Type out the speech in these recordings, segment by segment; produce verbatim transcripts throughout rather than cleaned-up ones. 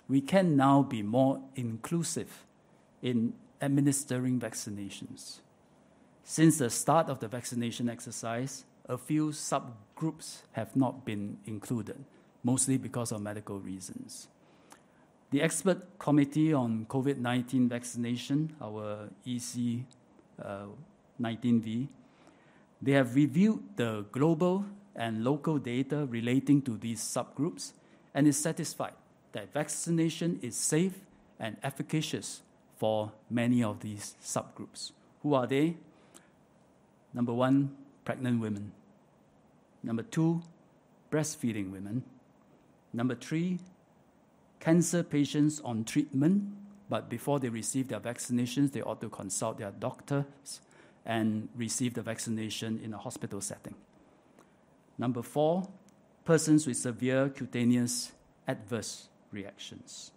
we can now be more inclusive in administering vaccinations. Since the start of the vaccination exercise, a few subgroups have not been included, mostly because of medical reasons. The Expert Committee on COVID nineteen Vaccination, our E C nineteen V, they have reviewed the global and local data relating to these subgroups and is satisfied that vaccination is safe and efficacious for many of these subgroups. Who are they? Number one, pregnant women. Number two, breastfeeding women. Number three, cancer patients on treatment, but before they receive their vaccinations, they ought to consult their doctors and receive the vaccination in a hospital setting. Number four, persons with severe cutaneous adverse reactions.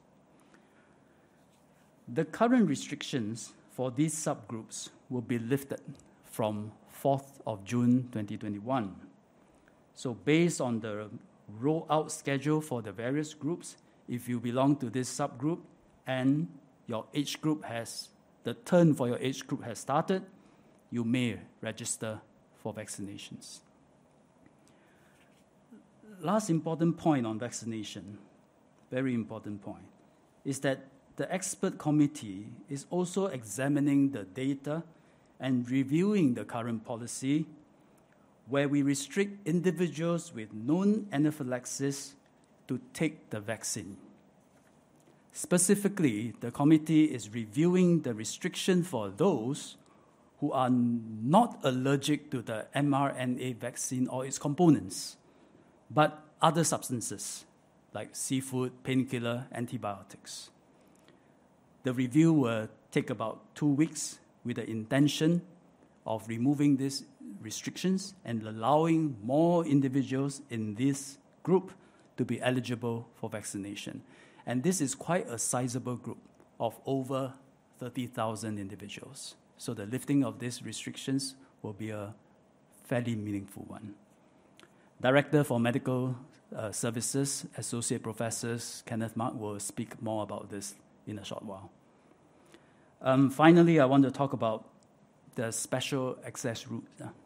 The current restrictions for these subgroups will be lifted from fourth of June twenty twenty-one. So based on the rollout schedule for the various groups, if you belong to this subgroup and your age group has, the turn for your age group has started, you may register for vaccinations. Last important point on vaccination, very important point, is that the expert committee is also examining the data and reviewing the current policy where we restrict individuals with known anaphylaxis to take the vaccine. Specifically, the committee is reviewing the restriction for those who are not allergic to the mRNA vaccine or its components, but other substances like seafood, painkiller, antibiotics. The review will take about two weeks with the intention of removing these restrictions and allowing more individuals in this group to be eligible for vaccination. And this is quite a sizable group of over thirty thousand individuals. So the lifting of these restrictions will be a fairly meaningful one. Director for Medical uh, Services, Associate Professor Kenneth Mark will speak more about this in a short while. Um, finally, I want to talk about the special access route.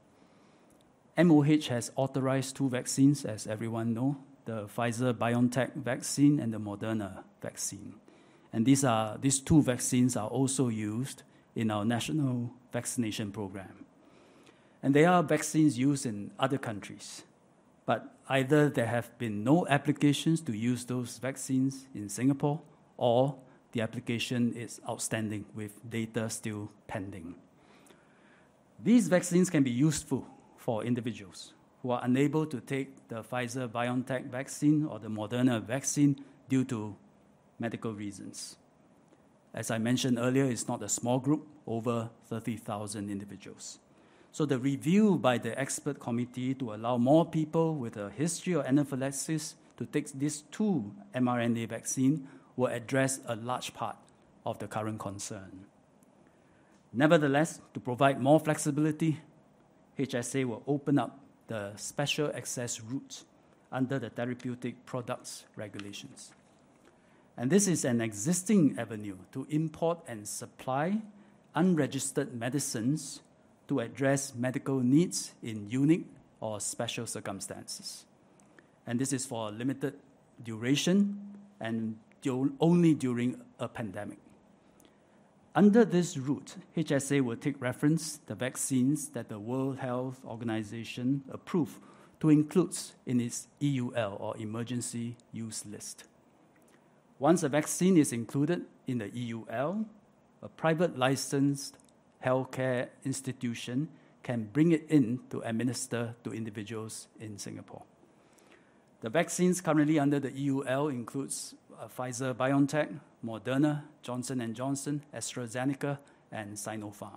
M O H has authorized two vaccines, as everyone knows, the Pfizer-BioNTech vaccine and the Moderna vaccine. And these are these two vaccines are also used in our national vaccination program. And they are vaccines used in other countries, but either there have been no applications to use those vaccines in Singapore, or the application is outstanding with data still pending. These vaccines can be useful for individuals who are unable to take the Pfizer-BioNTech vaccine or the Moderna vaccine due to medical reasons. As I mentioned earlier, it's not a small group, over thirty thousand individuals. So the review by the expert committee to allow more people with a history of anaphylaxis to take these two mRNA vaccines will address a large part of the current concern. Nevertheless, to provide more flexibility, H S A will open up the special access route under the Therapeutic Products Regulations. And this is an existing avenue to import and supply unregistered medicines to address medical needs in unique or special circumstances. And this is for a limited duration and only during a pandemic. Under this route, H S A will take reference the vaccines that the World Health Organization approved to include in its E U L, or Emergency Use List. Once a vaccine is included in the E U L, a private licensed healthcare institution can bring it in to administer to individuals in Singapore. The vaccines currently under the E U L includes uh, Pfizer-BioNTech, Moderna, Johnson and Johnson, AstraZeneca, and Sinopharm.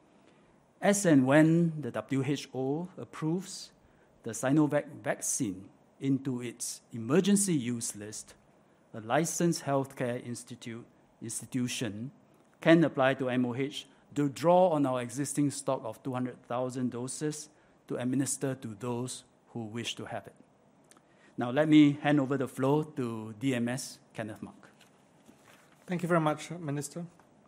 As and when the W H O approves the Sinovac vaccine into its emergency use list, a licensed healthcare institute, institution can apply to M O H to draw on our existing stock of two hundred thousand doses to administer to those who wish to have it. Now let me hand over the floor to D M S, Kenneth Mark. Thank you very much, Minister.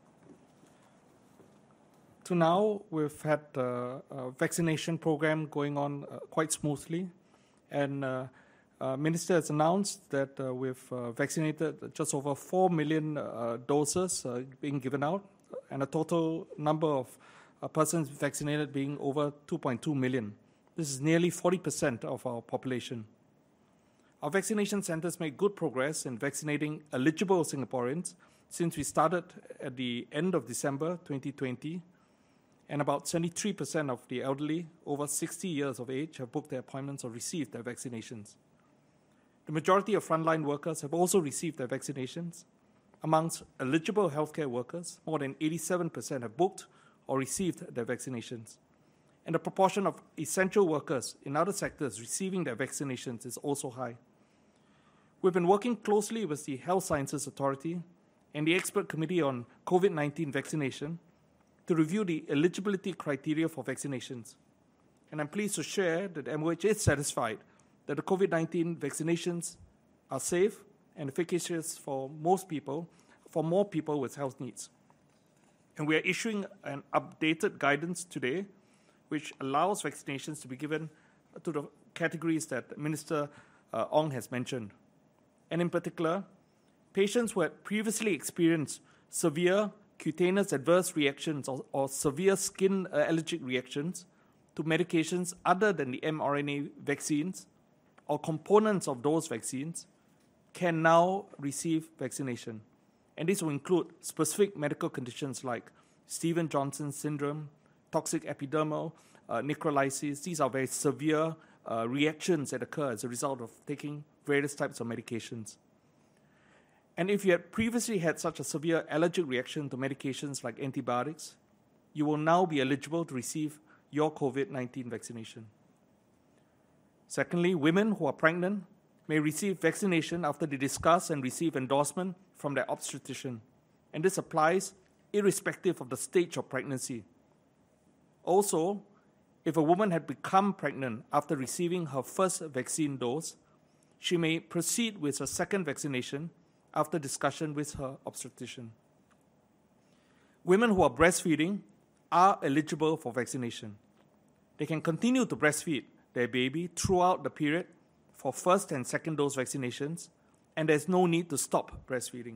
To now, we've had uh, a vaccination program going on uh, quite smoothly, and uh, uh, Minister has announced that uh, we've uh, vaccinated just over four million uh, doses uh, being given out, and a total number of uh, persons vaccinated being over two point two million. This is nearly forty percent of our population. Our vaccination centres made good progress in vaccinating eligible Singaporeans since we started at the end of December twenty twenty, and about seventy-three percent of the elderly over sixty years of age have booked their appointments or received their vaccinations. The majority of frontline workers have also received their vaccinations. Amongst eligible healthcare workers, more than eighty-seven percent have booked or received their vaccinations. And the proportion of essential workers in other sectors receiving their vaccinations is also high. We've been working closely with the Health Sciences Authority and the Expert Committee on COVID nineteen Vaccination to review the eligibility criteria for vaccinations. And I'm pleased to share that M O H is satisfied that the COVID nineteen vaccinations are safe and efficacious for most people, for more people with health needs. And we are issuing an updated guidance today which allows vaccinations to be given to the categories that Minister uh, Ong has mentioned. And in particular, patients who had previously experienced severe cutaneous adverse reactions or, or severe skin uh, allergic reactions to medications other than the mRNA vaccines or components of those vaccines can now receive vaccination. And this will include specific medical conditions like Stevens-Johnson syndrome, toxic epidermal uh, necrolysis. These are very severe uh, reactions that occur as a result of taking various types of medications. And if you had previously had such a severe allergic reaction to medications like antibiotics, you will now be eligible to receive your COVID nineteen vaccination. Secondly, women who are pregnant may receive vaccination after they discuss and receive endorsement from their obstetrician, and this applies irrespective of the stage of pregnancy. Also, if a woman had become pregnant after receiving her first vaccine dose, she may proceed with a second vaccination after discussion with her obstetrician. Women who are breastfeeding are eligible for vaccination. They can continue to breastfeed their baby throughout the period for first and second dose vaccinations, and there's no need to stop breastfeeding.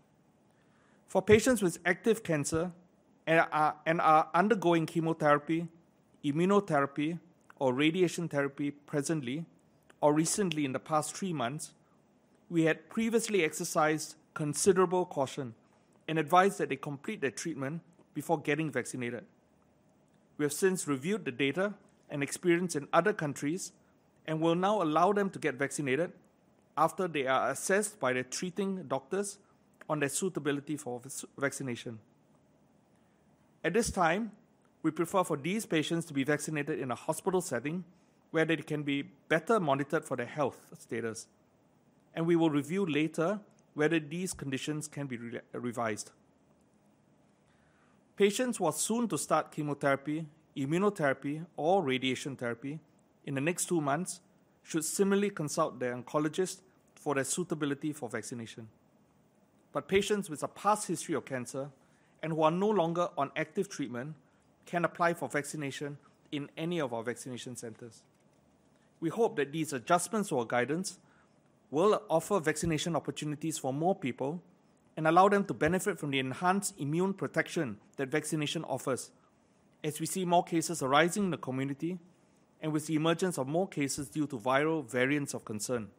For patients with active cancer and are, and are undergoing chemotherapy, immunotherapy, or radiation therapy presently or recently in the past three months, we had previously exercised considerable caution and advised that they complete their treatment before getting vaccinated. We have since reviewed the data and experience in other countries and will now allow them to get vaccinated after they are assessed by their treating doctors on their suitability for vaccination. At this time, we prefer for these patients to be vaccinated in a hospital setting where they can be better monitored for their health status. And we will review later whether these conditions can be re- revised. Patients who are soon to start chemotherapy, immunotherapy, or radiation therapy in the next two months should similarly consult their oncologist for their suitability for vaccination. But patients with a past history of cancer and who are no longer on active treatment can apply for vaccination in any of our vaccination centers. We hope that these adjustments to our guidance will offer vaccination opportunities for more people and allow them to benefit from the enhanced immune protection that vaccination offers, as we see more cases arising in the community and with the emergence of more cases due to viral variants of concern.